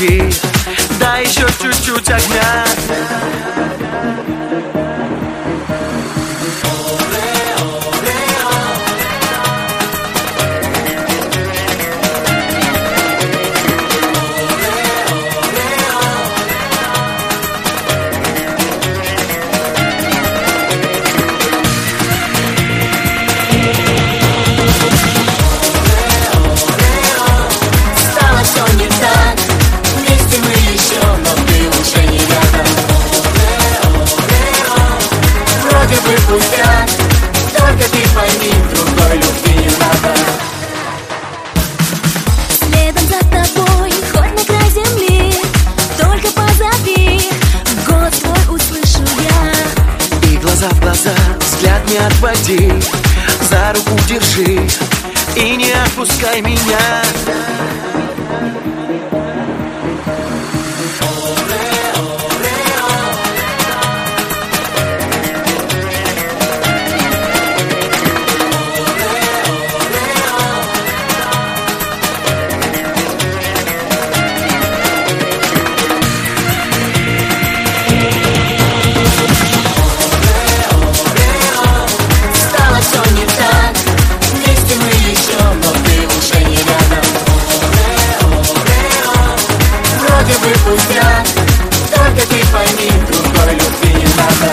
отпусти, дай еще чуть-чуть огня. Пустяк, только ты пойми, другой любви не надо. Следом за тобой, хоть на край земли, только позови, голос твой услышу я. И глаза в глаза, взгляд не отводи, за руку держи и не отпускай меня. Пустяк, только ты пойми, другой любви не надо.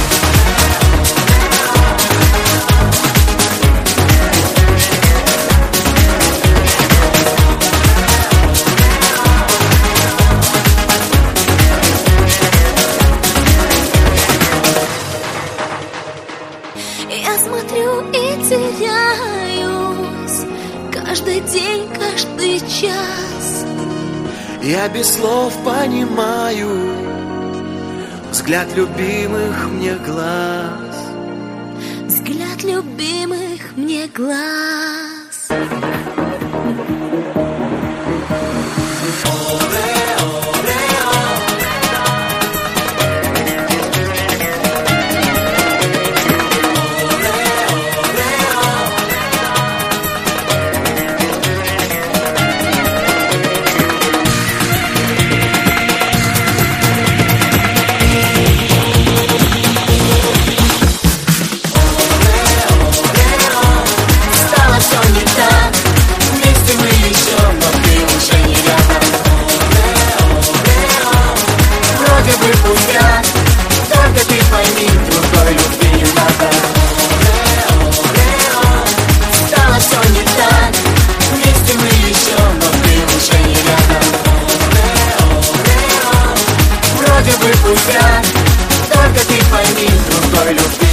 Я смотрю и теряюсь каждый день, каждый час. Я без слов понимаю взгляд любимых мне глаз. Взгляд любимых мне глаз. Пустяк, только ты пойми, другой любви не надо. Стало все не так, вместе мы еще, но ты уже не рядом. Вроде бы пустяк, только ты пойми, другой любви